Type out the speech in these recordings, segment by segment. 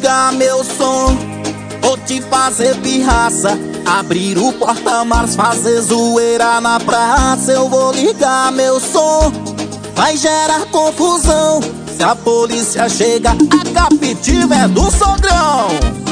ligar meu som, vou te fazer pirraça, abrir o porta-malas, fazer zoeira na praça. Eu vou ligar meu som, vai gerar confusão. Se a polícia chega, a captiva é do sogrão.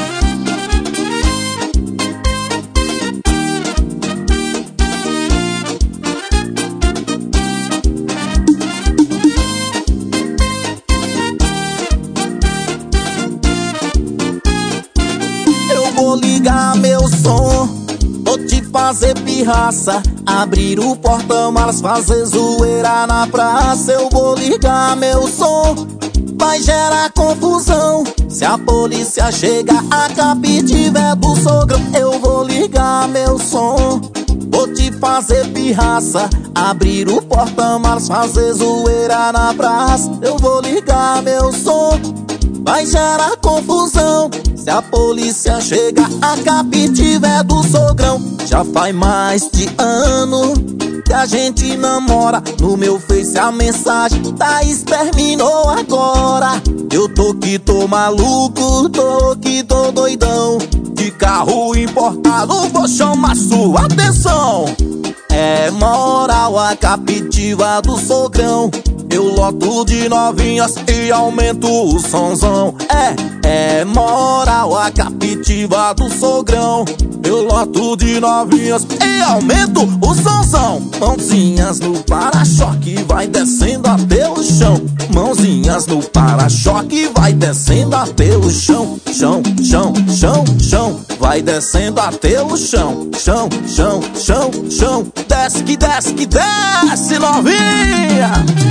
Vou ligar meu som, vou te fazer pirraça, abrir o porta-malas, fazer zoeira na praça. Eu vou ligar meu som, vai gerar confusão. Se a polícia chega, a captiva é do sogrão. Eu vou ligar meu som, vou te fazer pirraça, abrir o porta-malas, fazer zoeira na praça. Eu vou ligar meu som, vai gerar confusão. Se a polícia chega, a captiva é do sogrão. Já faz mais de ano que a gente namora. No meu Face a mensagem Thaís terminou agora. Eu tô que tô maluco, tô que tô doidão. De carro importado vou chamar sua atenção. É moral a captiva do sogrão. Eu loto de novinhas e aumento o sonzão. É moral a captiva do sogrão. Eu loto de novinhas e aumento o sonzão. Mãozinhas no para-choque, vai descendo até o chão. Mãozinhas no para-choque, vai descendo até o chão. Chão, chão, chão, chão, vai descendo até o chão. Chão, chão, chão, chão, desce que desce que desce, novinha.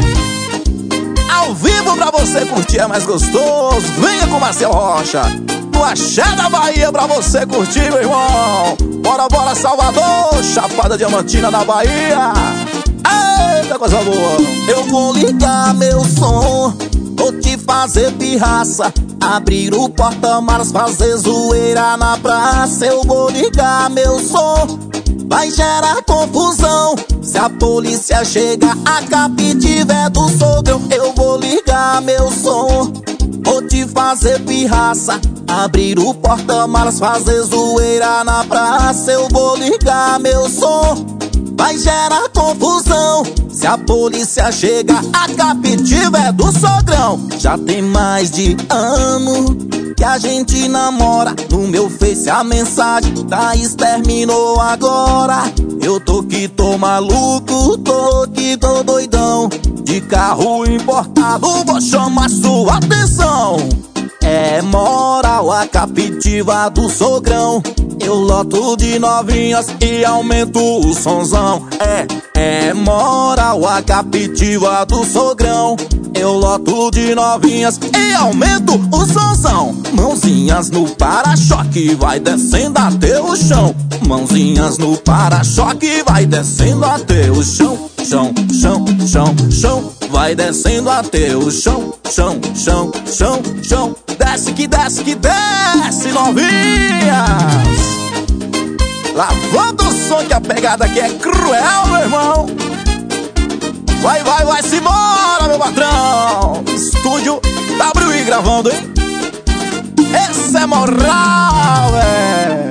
Ao vivo pra você curtir é mais gostoso. Venha com Marcel Rocha, no Axé da Bahia pra você curtir, meu irmão. Bora, bora, Salvador, Chapada Diamantina da Bahia. Eita, coisa boa. Eu vou ligar meu som, vou te fazer pirraça, abrir o porta-malas, fazer zoeira na praça. Eu vou ligar meu som, vai gerar confusão. Se a polícia chega, a captiva é do sogrão. Eu vou ligar meu som, vou te fazer pirraça, abrir o porta-malas, fazer zoeira na praça. Eu vou ligar meu som, vai gerar confusão. Se a polícia chega, a captiva é do sogrão. Já tem mais de ano que a gente namora. No meu Face a mensagem Thaís terminou agora. Eu tô que tô maluco, tô que tô doidão. De carro importado vou chamar sua atenção. É moral a captiva do sogrão. Eu loto de novinhas e aumento o sonzão. É moral a captiva do sogrão. Eu loto de novinhas e aumento o sonzão. Mãozinhas no para-choque, vai descendo até o chão. Mãozinhas no para-choque, vai descendo até o chão. Chão, chão, chão, chão, vai descendo até o chão. Chão, chão, chão, chão, desce que desce que desce, novinhas. Lavando o som que a pegada aqui é cruel, meu irmão. Vai, vai, vai, se embora, meu patrão. Estúdio WI gravando, hein? Esse é moral, velho.